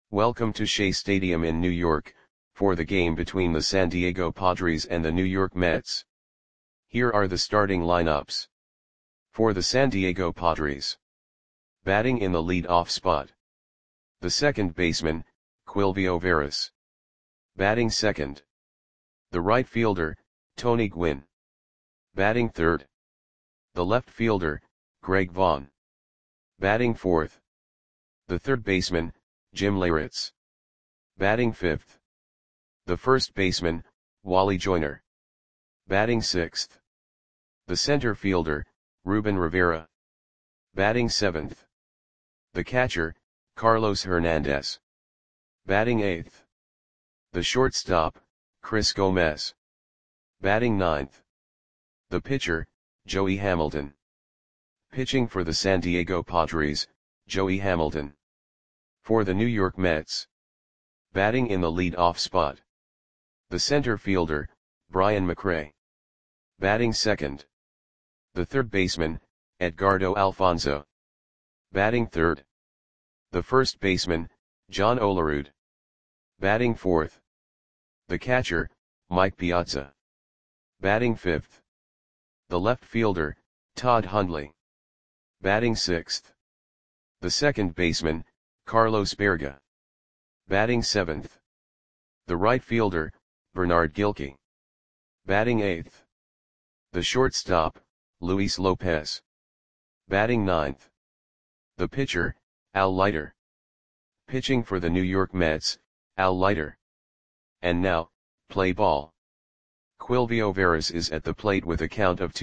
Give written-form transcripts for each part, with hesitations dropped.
Welcome to Shea Stadium in New York, for the game between the San Diego Padres and the New York Mets. Here are the starting lineups. For the San Diego Padres. Batting in the lead-off spot. The second baseman, Quilvio Veras. Batting second. The right fielder, Tony Gwynn. Batting third. The left fielder, Greg Vaughn. Batting fourth. The third baseman, Jim Leyritz. Batting fifth. The first baseman, Wally Joyner. Batting sixth. The center fielder, Ruben Rivera. Batting seventh. The catcher, Carlos Hernandez. Batting eighth. The shortstop, Chris Gomez. Batting ninth. The pitcher, Joey Hamilton. Pitching for the San Diego Padres, Joey Hamilton. For the New York Mets. Batting in the lead-off spot. The center fielder, Brian McRae. Batting second. The third baseman, Edgardo Alfonzo. Batting third. The first baseman, John Olerud. Batting fourth. The catcher, Mike Piazza. Batting fifth. The left fielder, Todd Hundley. Batting sixth. The second baseman, Carlos Berga. Batting seventh. The right fielder, Bernard Gilkey. Batting eighth. The shortstop, Luis Lopez. Batting ninth. The pitcher, Al Leiter. Pitching for the New York Mets, Al Leiter. And now, play ball. Quilvio Veras is at the plate with a count of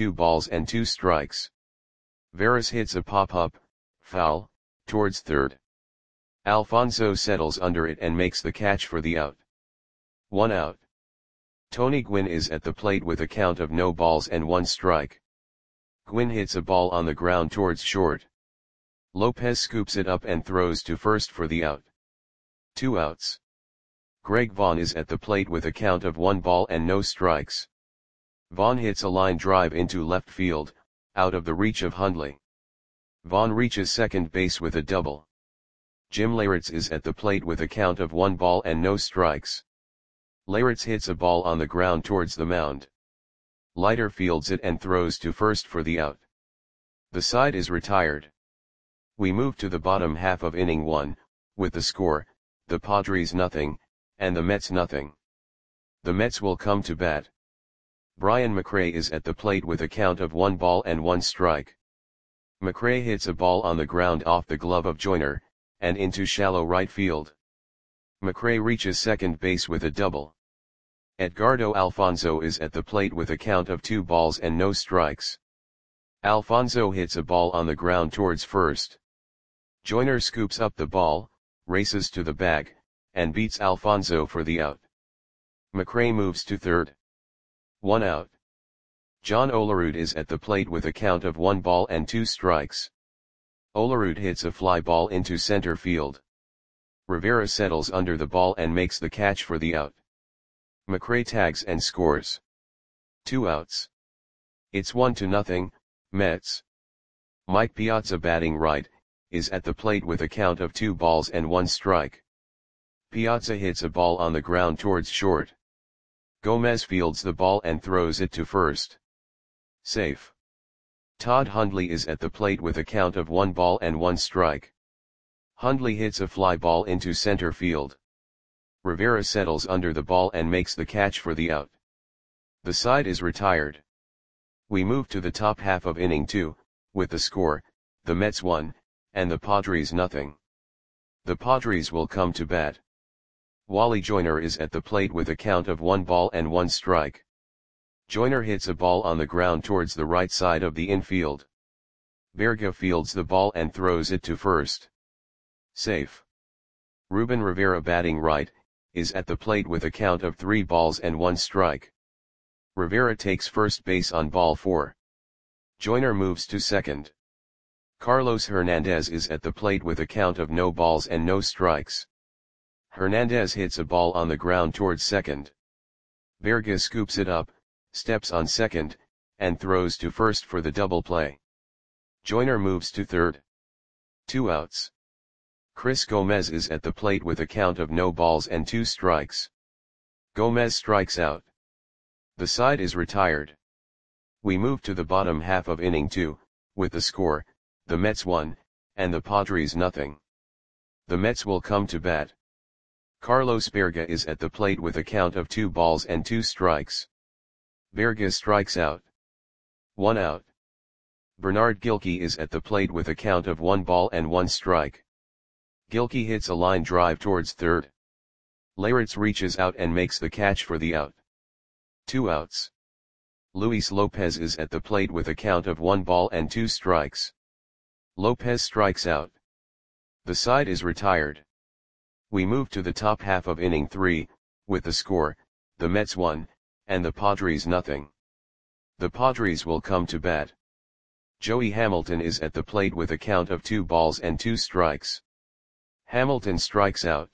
2-2. Veras hits a pop-up, foul, towards third. Alfonzo settles under it and makes the catch for the out. 1 out. Tony Gwynn is at the plate with a count of 0-1. Gwynn hits a ball on the ground towards short. Lopez scoops it up and throws to first for the out. 2 outs. Greg Vaughn is at the plate with a count of 1-0. Vaughn hits a line drive into left field, out of the reach of Hundley. Vaughn reaches second base with a double. Jim Leyritz is at the plate with a count of 1-0. Leyritz hits a ball on the ground towards the mound. Leiter fields it and throws to first for the out. The side is retired. We move to the bottom half of inning 1, with the score, the Padres 0, and the Mets 0. The Mets will come to bat. Brian McRae is at the plate with a count of 1-1. McRae hits a ball on the ground off the glove of Joyner, and into shallow right field. McRae reaches second base with a double. Edgardo Alfonzo is at the plate with a count of 2-0. Alfonzo hits a ball on the ground towards first. Joyner scoops up the ball, races to the bag, and beats Alfonzo for the out. McRae moves to third. 1 out. John Olerud is at the plate with a count of 1-2. Olerud hits a fly ball into center field. Rivera settles under the ball and makes the catch for the out. McRae tags and scores. 2 outs. It's 1-0, Mets. Mike Piazza, batting right, is at the plate with a count of 2-1. Piazza hits a ball on the ground towards short. Gomez fields the ball and throws it to first. Safe. Todd Hundley is at the plate with a count of 1-1. Hundley hits a fly ball into center field. Rivera settles under the ball and makes the catch for the out. The side is retired. We move to the top half of inning 2, with the score, the Mets 1, and the Padres 0. The Padres will come to bat. Wally Joyner is at the plate with a count of 1-1. Joyner hits a ball on the ground towards the right side of the infield. Berga fields the ball and throws it to first. Safe. Ruben Rivera, batting right, is at the plate with a count of 3-1. Rivera takes first base on ball 4. Joyner moves to second. Carlos Hernandez is at the plate with a count of 0-0. Hernandez hits a ball on the ground towards second. Berga scoops it up, steps on second, and throws to first for the double play. Joyner moves to third. 2 outs. Chris Gomez is at the plate with a count of no balls and 2 strikes. Gomez strikes out. The side is retired. We move to the bottom half of inning 2, with the score, the Mets 1, and the Padres nothing. The Mets will come to bat. Carlos Berga is at the plate with a count of 2 balls and 2 strikes. Berga strikes out. 1 out. Bernard Gilkey is at the plate with a count of 1 ball and 1 strike. Gilkey hits a line drive towards third. Leyritz reaches out and makes the catch for the out. 2 outs. Luis Lopez is at the plate with a count of 1 ball and 2 strikes. Lopez strikes out. The side is retired. We move to the top half of inning 3, with the score, the Mets 1, and the Padres nothing. The Padres will come to bat. Joey Hamilton is at the plate with a count of 2 balls and 2 strikes. Hamilton strikes out.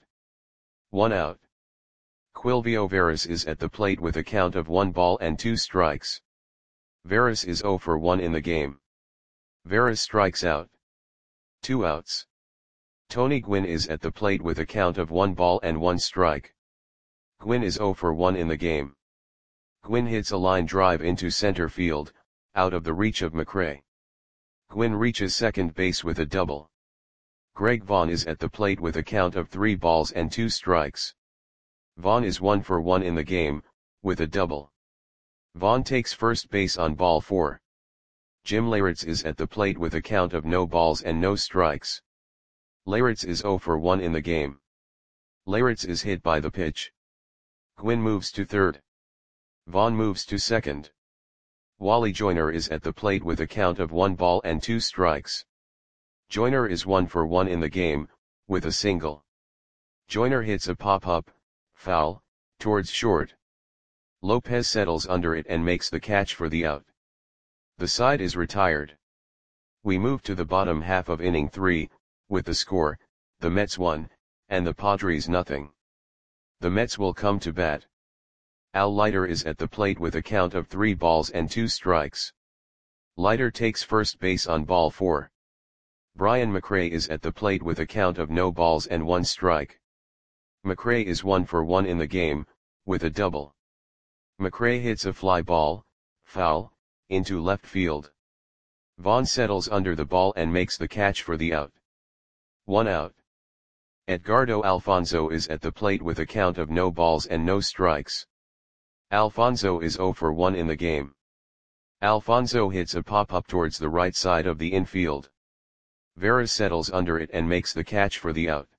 1 out. Quilvio Veras is at the plate with a count of 1 ball and 2 strikes. Veras is 0 for 1 in the game. Veras strikes out. 2 outs. Tony Gwynn is at the plate with a count of 1 ball and 1 strike. Gwynn is 0 for 1 in the game. Gwynn hits a line drive into center field, out of the reach of McRae. Gwynn reaches second base with a double. Greg Vaughn is at the plate with a count of 3 balls and 2 strikes. Vaughn is 1 for 1 in the game, with a double. Vaughn takes first base on ball 4. Jim Leyritz is at the plate with a count of no balls and no strikes. Leyritz is 0 for 1 in the game. Leyritz is hit by the pitch. Gwynn moves to third. Vaughn moves to second. Wally Joyner is at the plate with a count of 1 ball and 2 strikes. Joyner is 1 for 1 in the game, with a single. Joyner hits a pop-up, foul, towards short. Lopez settles under it and makes the catch for the out. The side is retired. We move to the bottom half of inning 3, with the score, the Mets 1, and the Padres nothing. The Mets will come to bat. Al Leiter is at the plate with a count of 3 balls and 2 strikes. Leiter takes first base on ball 4. Brian McRae is at the plate with a count of no balls and 1 strike. McRae is 1 for 1 in the game, with a double. McRae hits a fly ball, foul, into left field. Vaughn settles under the ball and makes the catch for the out. 1 out. Edgardo Alfonzo is at the plate with a count of no balls and no strikes. Alfonzo is 0 for 1 in the game. Alfonzo hits a pop-up towards the right side of the infield. Veras settles under it and makes the catch for the out.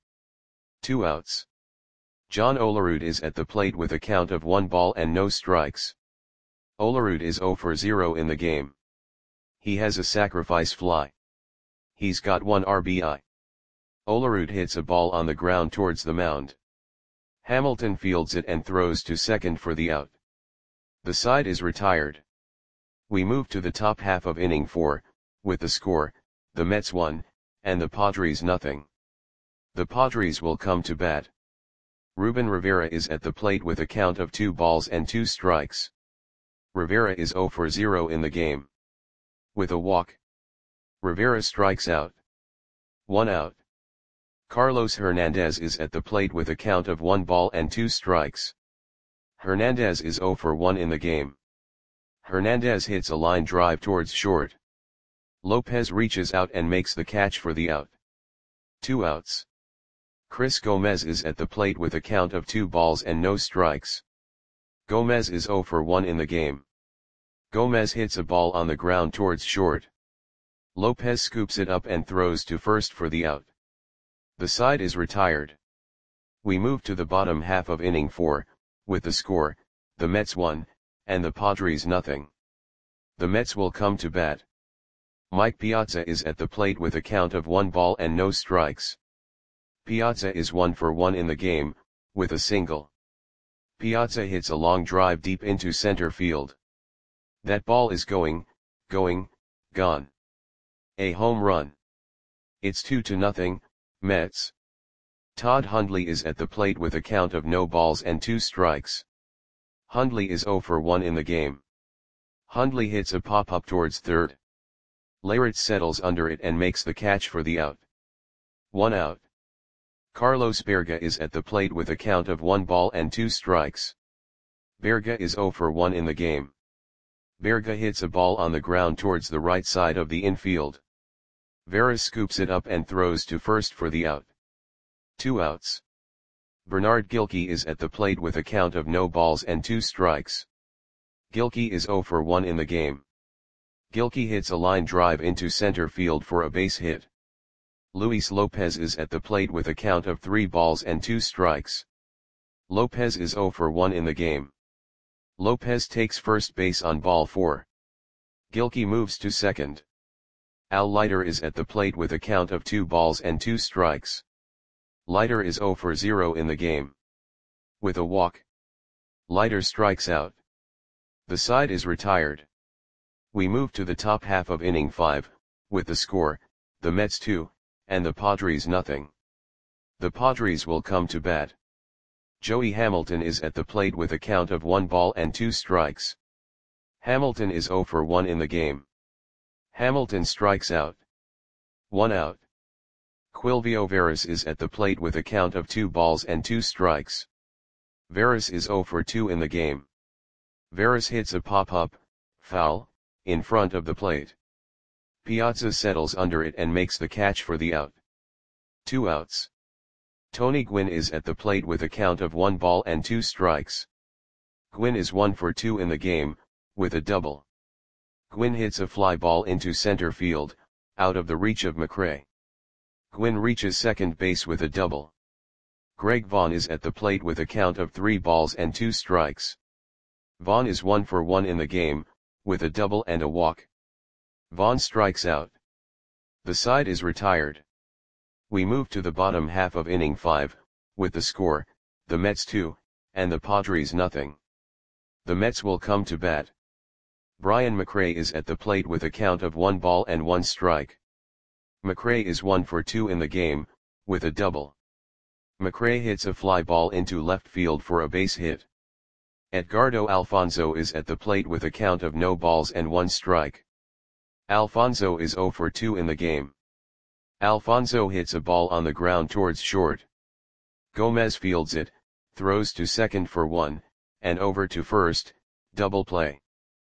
2 outs. John Olerud is at the plate with a count of 1 ball and no strikes. Olerud is 0 for 0 in the game. He has a sacrifice fly. He's got 1 RBI. Olerud hits a ball on the ground towards the mound. Hamilton fields it and throws to second for the out. The side is retired. We move to the top half of inning 4, with the score, the Mets 1, and the Padres nothing. The Padres will come to bat. Ruben Rivera is at the plate with a count of 2 balls and 2 strikes. Rivera is 0 for 0 in the game. With a walk. Rivera strikes out. 1 out. Carlos Hernandez is at the plate with a count of 1 ball and 2 strikes. Hernandez is 0 for 1 in the game. Hernandez hits a line drive towards short. Lopez reaches out and makes the catch for the out. 2 outs. Chris Gomez is at the plate with a count of 2 balls and no strikes. Gomez is 0 for 1 in the game. Gomez hits a ball on the ground towards short. Lopez scoops it up and throws to first for the out. The side is retired. We move to the bottom half of inning 4, with the score, the Mets 1, and the Padres nothing. The Mets will come to bat. Mike Piazza is at the plate with a count of 1 ball and no strikes. Piazza is 1 for 1 in the game, with a single. Piazza hits a long drive deep into center field. That ball is going, gone. A home run. It's 2-0, Mets. Todd Hundley is at the plate with a count of no balls and 2 strikes. Hundley is 0 for 1 in the game. Hundley hits a pop-up towards third. Leyritz settles under it and makes the catch for the out. 1 out. Carlos Berga is at the plate with a count of 1 ball and 2 strikes. Berga is 0 for 1 in the game. Berga hits a ball on the ground towards the right side of the infield. Veras scoops it up and throws to first for the out. 2 outs. Bernard Gilkey is at the plate with a count of no balls and 2 strikes. Gilkey is 0 for 1 in the game. Gilkey hits a line drive into center field for a base hit. Luis Lopez is at the plate with a count of 3 balls and 2 strikes. Lopez is 0 for 1 in the game. Lopez takes first base on ball 4. Gilkey moves to second. Al Leiter is at the plate with a count of 2 balls and 2 strikes. Leiter is 0 for 0 in the game. With a walk, Leiter strikes out. The side is retired. We move to the top half of inning 5, with the score, the Mets 2, and the Padres nothing. The Padres will come to bat. Joey Hamilton is at the plate with a count of 1 ball and 2 strikes. Hamilton is 0 for 1 in the game. Hamilton strikes out. 1 out. Quilvio Veras is at the plate with a count of 2 balls and 2 strikes. Veras is 0 for 2 in the game. Veras hits a pop-up, foul, in front of the plate. Piazza settles under it and makes the catch for the out. 2 outs. Tony Gwynn is at the plate with a count of 1 ball and 2 strikes. Gwynn is 1 for 2 in the game, with a double. Gwynn hits a fly ball into center field, out of the reach of McRae. Gwynn reaches second base with a double. Greg Vaughn is at the plate with a count of 3 balls and 2 strikes. Vaughn is 1 for 1 in the game, with a double and a walk. Vaughn strikes out. The side is retired. We move to the bottom half of inning 5, with the score, the Mets 2, and the Padres nothing. The Mets will come to bat. Brian McRae is at the plate with a count of 1 ball and 1 strike. McRae is 1 for 2 in the game, with a double. McRae hits a fly ball into left field for a base hit. Edgardo Alfonzo is at the plate with a count of no balls and 1 strike. Alfonzo is 0 for 2 in the game. Alfonzo hits a ball on the ground towards short. Gomez fields it, throws to second for 1, and over to first, double play.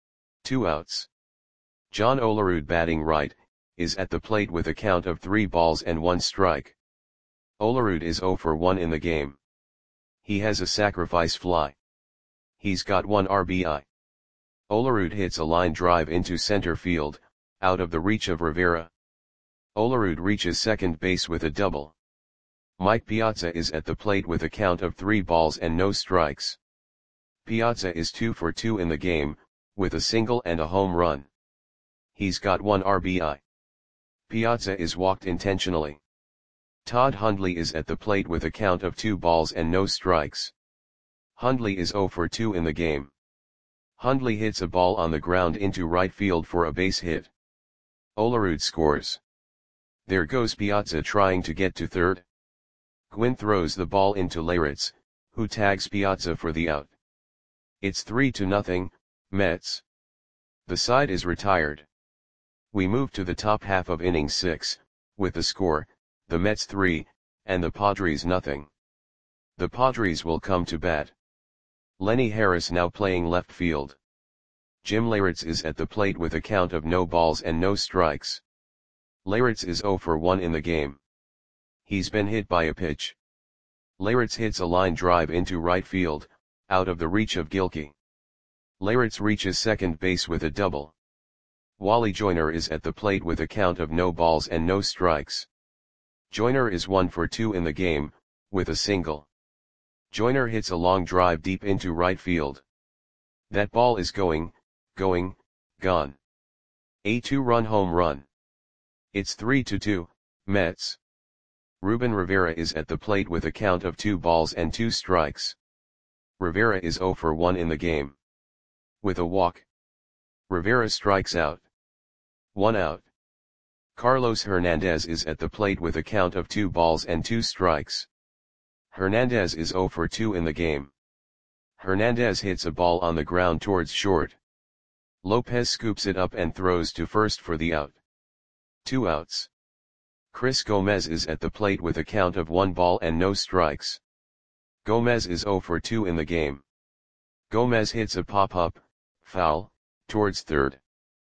2 outs. John Olerud batting right, is at the plate with a count of 3 balls and 1 strike. Olerud is 0 for 1 in the game. He has a sacrifice fly. He's got 1 RBI. Olerud hits a line drive into center field, out of the reach of Rivera. Olerud reaches second base with a double. Mike Piazza is at the plate with a count of 3 balls and no strikes. Piazza is 2 for 2 in the game, with a single and a home run. He's got 1 RBI. Piazza is walked intentionally. Todd Hundley is at the plate with a count of 2 balls and no strikes. Hundley is 0 for 2 in the game. Hundley hits a ball on the ground into right field for a base hit. Olerud scores. There goes Piazza trying to get to third. Gwynn throws the ball into Leyritz, who tags Piazza for the out. It's 3-0, Mets. The side is retired. We move to the top half of inning 6, with the score, the Mets 3, and the Padres nothing. The Padres will come to bat. Lenny Harris now playing left field. Jim Leyritz is at the plate with a count of no balls and no strikes. Leyritz is 0 for 1 in the game. He's been hit by a pitch. Leyritz hits a line drive into right field, out of the reach of Gilkey. Leyritz reaches second base with a double. Wally Joyner is at the plate with a count of no balls and no strikes. Joyner is 1 for 2 in the game, with a single. Joyner hits a long drive deep into right field. That ball is gone. A 2-run home run. It's 3-2, Mets. Ruben Rivera is at the plate with a count of 2 balls and 2 strikes. Rivera is 0 for 1 in the game. With a walk, Rivera strikes out. 1 out. Carlos Hernandez is at the plate with a count of 2 balls and 2 strikes. Hernandez is 0 for 2 in the game. Hernandez hits a ball on the ground towards short. Lopez scoops it up and throws to first for the out. 2 outs. Chris Gomez is at the plate with a count of 1 ball and no strikes. Gomez is 0 for 2 in the game. Gomez hits a pop-up, foul, towards third.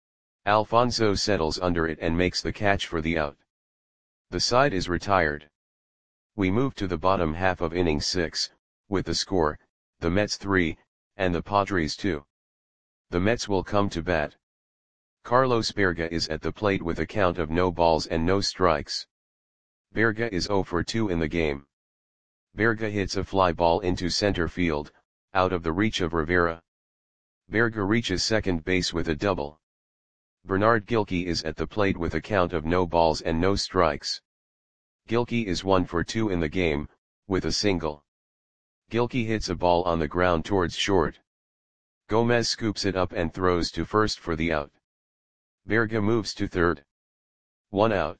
Alfonso settles under it and makes the catch for the out. The side is retired. We move to the bottom half of inning 6, with the score, the Mets 3, and the Padres 2. The Mets will come to bat. Carlos Berga is at the plate with a count of no balls and no strikes. Berga is 0 for 2 in the game. Berga hits a fly ball into center field, out of the reach of Rivera. Berga reaches second base with a double. Bernard Gilkey is at the plate with a count of no balls and no strikes. Gilkey is 1 for 2 in the game, with a single. Gilkey hits a ball on the ground towards short. Gomez scoops it up and throws to first for the out. Berga moves to third. 1 out.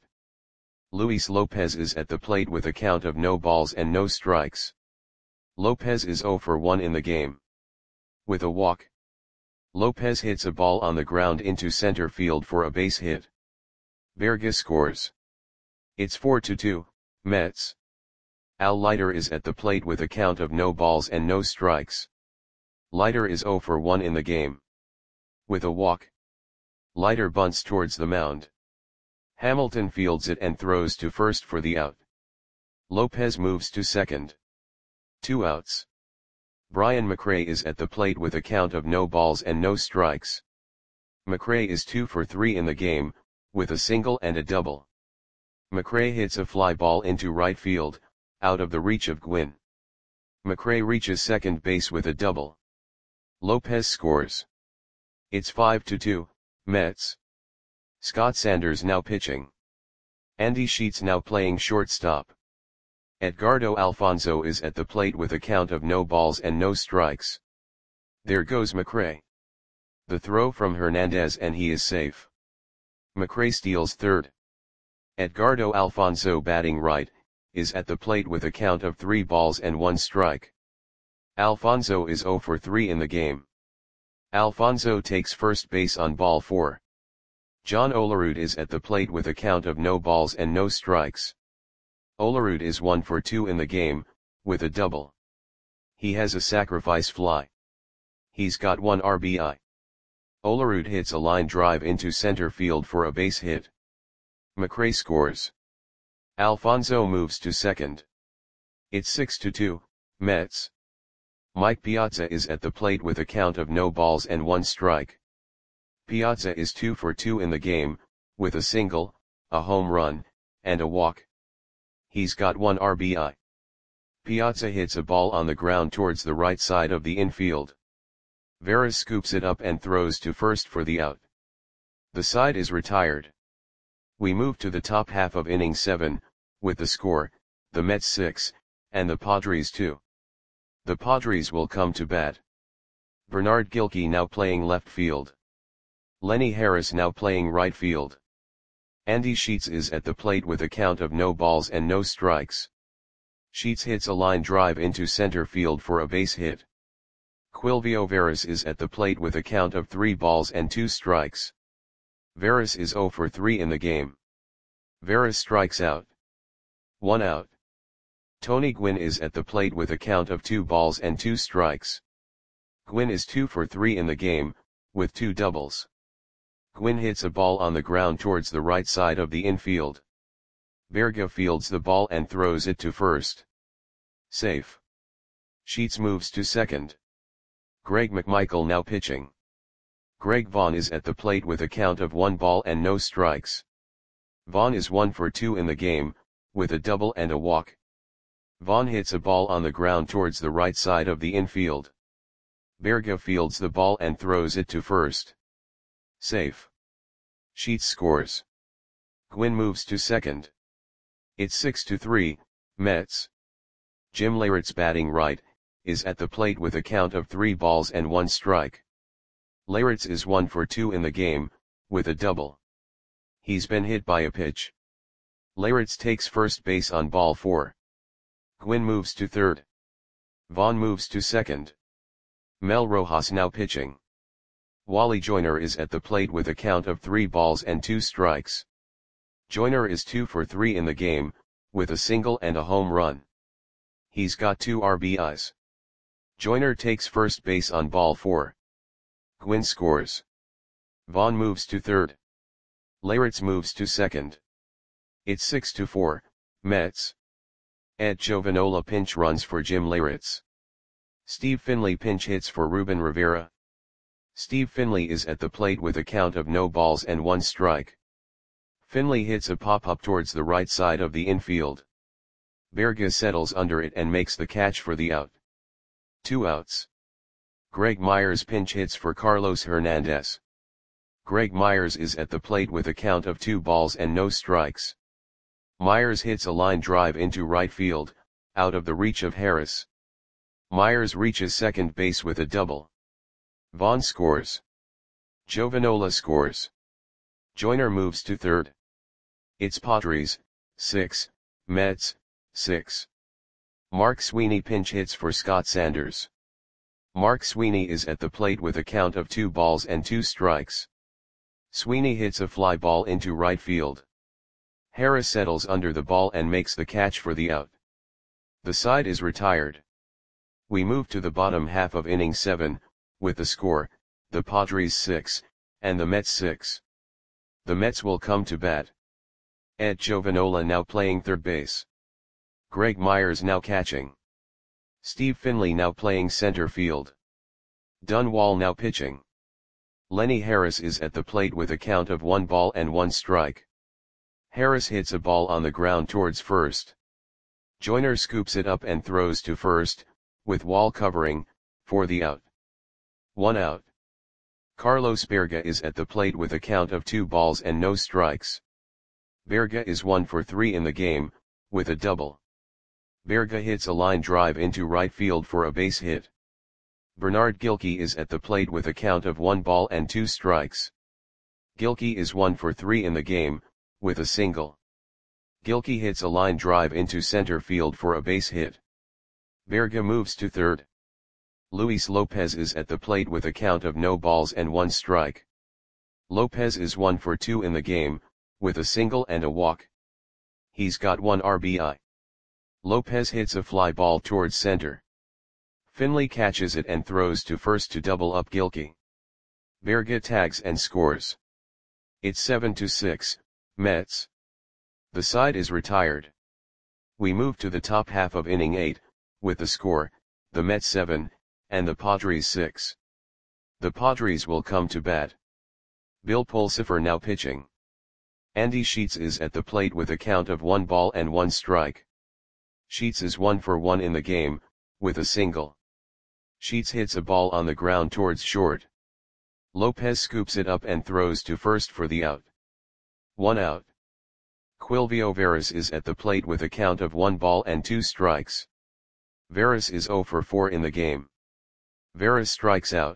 Luis Lopez is at the plate with a count of no balls and no strikes. Lopez is 0 for 1 in the game. With a walk. Lopez hits a ball on the ground into center field for a base hit. Berga scores. It's 4-2, Mets. Al Leiter is at the plate with a count of no balls and no strikes. Leiter is 0 for 1 in the game. With a walk. Leiter bunts towards the mound. Hamilton fields it and throws to first for the out. Lopez moves to second. 2 outs. Brian McRae is at the plate with a count of no balls and no strikes. McRae is 2 for 3 in the game, with a single and a double. McRae hits a fly ball into right field, out of the reach of Gwynn. McRae reaches second base with a double. Lopez scores. It's 5-2, Mets. Scott Sanders now pitching. Andy Sheets now playing shortstop. Edgardo Alfonso is at the plate with a count of no balls and no strikes. There goes McRae. The throw from Hernandez and he is safe. McRae steals third. Edgardo Alfonso batting right, is at the plate with a count of 3 balls and 1 strike. Alfonso is 0 for 3 in the game. Alfonso takes first base on ball 4. John Olerud is at the plate with a count of no balls and no strikes. Olerud is 1 for 2 in the game, with a double. He has a sacrifice fly. He's got 1 RBI. Olerud hits a line drive into center field for a base hit. McRae scores. Alfonso moves to second. It's 6-2, Mets. Mike Piazza is at the plate with a count of no balls and 1 strike. Piazza is 2 for 2 in the game, with a single, a home run, and a walk. He's got 1 RBI. Piazza hits a ball on the ground towards the right side of the infield. Veras scoops it up and throws to first for the out. The side is retired. We move to the top half of inning 7, with the score, the Mets 6, and the Padres 2. The Padres will come to bat. Bernard Gilkey now playing left field. Lenny Harris now playing right field. Andy Sheets is at the plate with a count of no balls and no strikes. Sheets hits a line drive into center field for a base hit. Quilvio Veras is at the plate with a count of 3 balls and 2 strikes. Veras is 0 for 3 in the game. Veras strikes out. 1 out. Tony Gwynn is at the plate with a count of 2 balls and 2 strikes. Gwynn is 2 for 3 in the game, with 2 doubles. Gwynn hits a ball on the ground towards the right side of the infield. Berga fields the ball and throws it to first. Safe. Sheets moves to second. Greg McMichael now pitching. Greg Vaughn is at the plate with a count of 1 ball and no strikes. Vaughn is 1 for 2 in the game, with a double and a walk. Vaughn hits a ball on the ground towards the right side of the infield. Berga fields the ball and throws it to first. Safe. Sheets scores. Gwynn moves to second. It's 6-3, Mets. Jim Leyritz batting right, is at the plate with a count of 3 balls and 1 strike. Leyritz is 1 for 2 in the game, with a double. He's been hit by a pitch. Leyritz takes first base on ball 4. Gwynn moves to third. Vaughn moves to second. Mel Rojas now pitching. Wally Joyner is at the plate with a count of 3 balls and 2 strikes. Joyner is 2 for 3 in the game, with a single and a home run. He's got 2 RBIs. Joyner takes first base on ball 4. Gwynn scores. Vaughn moves to third. Leyritz moves to second. It's 6-4, Mets. Ed Giovanola pinch runs for Jim Leyritz. Steve Finley pinch hits for Ruben Rivera. Steve Finley is at the plate with a count of no balls and 1 strike. Finley hits a pop-up towards the right side of the infield. Berga settles under it and makes the catch for the out. 2 outs. Greg Myers pinch hits for Carlos Hernandez. Greg Myers is at the plate with a count of 2 balls and no strikes. Myers hits a line drive into right field, out of the reach of Harris. Myers reaches second base with a double. Vaughn scores. Giovanola scores. Joyner moves to third. It's Padres, 6, Mets, 6. Mark Sweeney pinch hits for Scott Sanders. Mark Sweeney is at the plate with a count of 2 balls and 2 strikes. Sweeney hits a fly ball into right field. Harris settles under the ball and makes the catch for the out. The side is retired. We move to the bottom half of inning 7, with the score, the Padres 6, and the Mets 6. The Mets will come to bat. Ed Giovanola now playing third base. Greg Myers now catching. Steve Finley now playing center field. Dunwall now pitching. Lenny Harris is at the plate with a count of 1 ball and 1 strike. Harris hits a ball on the ground towards first. Joyner scoops it up and throws to first, with Wall covering, for the out. 1 out. Carlos Berga is at the plate with a count of 2 balls and no strikes. Berga is 1 for 3 in the game, with a double. Berga hits a line drive into right field for a base hit. Bernard Gilkey is at the plate with a count of 1 ball and 2 strikes. Gilkey is 1 for 3 in the game, with a single. Gilkey hits a line drive into center field for a base hit. Berga moves to third. Luis Lopez is at the plate with a count of no balls and 1 strike. Lopez is 1 for 2 in the game, with a single and a walk. He's got 1 RBI. Lopez hits a fly ball towards center. Finley catches it and throws to first to double up Gilkey. Berga tags and scores. It's 7-6, Mets. The side is retired. We move to the top half of inning 8, with the score, the Mets 7, and the Padres 6. The Padres will come to bat. Bill Pulsipher now pitching. Andy Sheets is at the plate with a count of 1 ball and 1 strike. Sheets is 1 for 1 in the game, with a single. Sheets hits a ball on the ground towards short. Lopez scoops it up and throws to first for the out. 1 out. Quilvio Veras is at the plate with a count of 1 ball and 2 strikes. Veras is 0 for 4 in the game. Veras strikes out.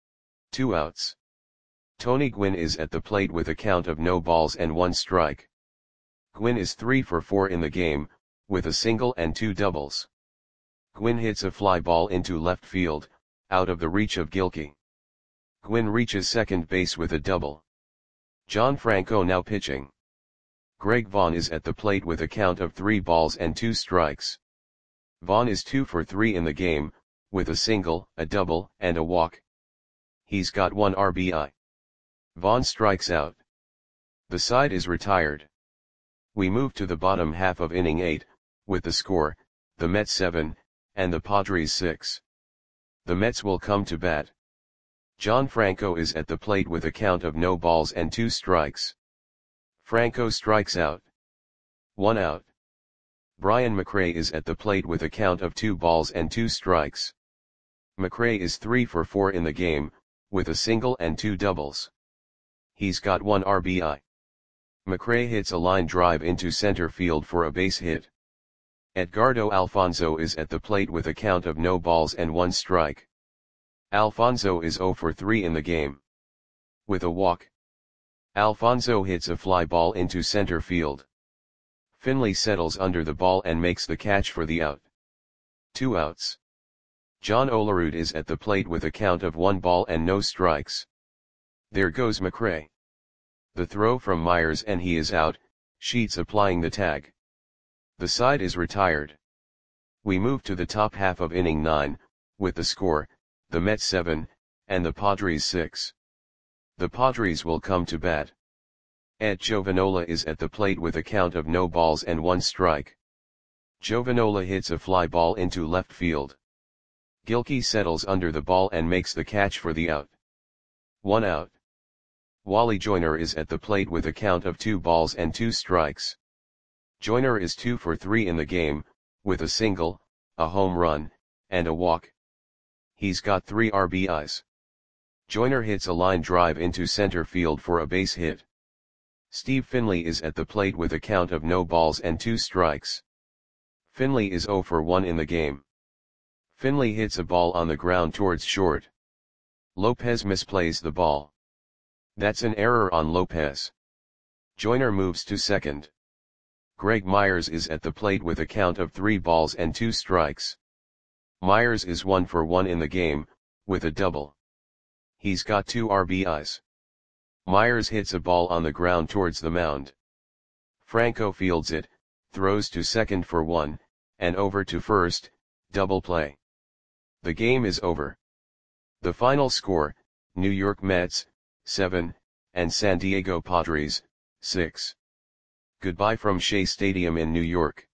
2 outs. Tony Gwynn is at the plate with a count of no balls and 1 strike. Gwynn is 3 for 4 in the game, with a single and 2 doubles. Gwynn hits a fly ball into left field, out of the reach of Gilkey. Gwynn reaches second base with a double. John Franco now pitching. Greg Vaughn is at the plate with a count of 3 balls and 2 strikes. Vaughn is 2 for 3 in the game, with a single, a double, and a walk. He's got 1 RBI. Vaughn strikes out. The side is retired. We move to the bottom half of inning 8, with the score, the Mets 7, and the Padres 6. The Mets will come to bat. John Franco is at the plate with a count of no balls and 2 strikes. Franco strikes out. 1 out. Brian McRae is at the plate with a count of 2 balls and 2 strikes. McRae is 3 for 4 in the game, with a single and 2 doubles. He's got 1 RBI. McRae hits a line drive into center field for a base hit. Edgardo Alfonzo is at the plate with a count of no balls and 1 strike. Alfonzo is 0 for 3 in the game. With a walk. Alfonzo hits a fly ball into center field. Finley settles under the ball and makes the catch for the out. 2 outs. John Olerud is at the plate with a count of 1 ball and no strikes. There goes McRae. The throw from Myers and he is out, Sheets applying the tag. The side is retired. We move to the top half of inning 9, with the score, the Mets 7, and the Padres 6. The Padres will come to bat. Ed Giovanola is at the plate with a count of no balls and 1 strike. Giovanola hits a fly ball into left field. Gilkey settles under the ball and makes the catch for the out. 1 out. Wally Joyner is at the plate with a count of 2 balls and 2 strikes. Joyner is 2 for 3 in the game, with a single, a home run, and a walk. He's got 3 RBIs. Joyner hits a line drive into center field for a base hit. Steve Finley is at the plate with a count of no balls and 2 strikes. Finley is 0 for 1 in the game. Finley hits a ball on the ground towards short. Lopez misplays the ball. That's an error on Lopez. Joyner moves to second. Greg Myers is at the plate with a count of 3 balls and 2 strikes. Myers is 1 for 1 in the game, with a double. He's got 2 RBIs. Myers hits a ball on the ground towards the mound. Franco fields it, throws to second for 1, and over to first, double play. The game is over. The final score, New York Mets, 7, and San Diego Padres, 6. Goodbye from Shea Stadium in New York.